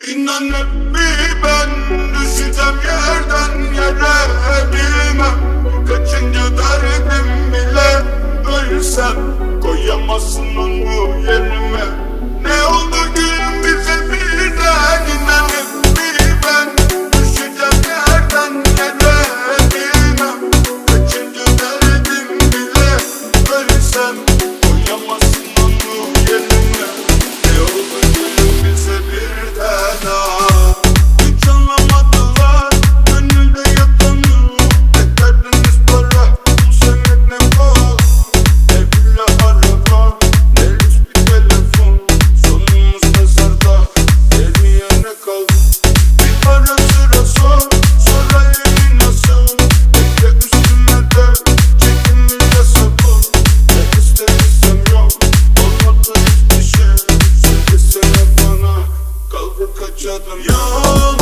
İnan hep bir ben düşeceğim yerden yere, bilmem kaçıncı derdim bile. Ölsem koyamazsın onu yerime. Ne oldu gülüm bize birden? İnan hep bir ben düşeceğim yerden yere, bilmem kaçıncı derdim bile. Ölsem koyamazsın onu yerime. Ne oldu gülüm bize birden? Hiç anlamadılar gönülde yatanı. Ne derdiniz para, bu sevmek ne var? Ne villa araba, ne lüks bir telefon. Sonumuz mezarda, geriye ne kaldı? Bir ara sıra sor, sorayım nasıl? Bekle üstüme de, çekimle sabır. Ne istersem yok, olmadı hiçbir şey. Söylesene bana, kaldı kaç adım? Yok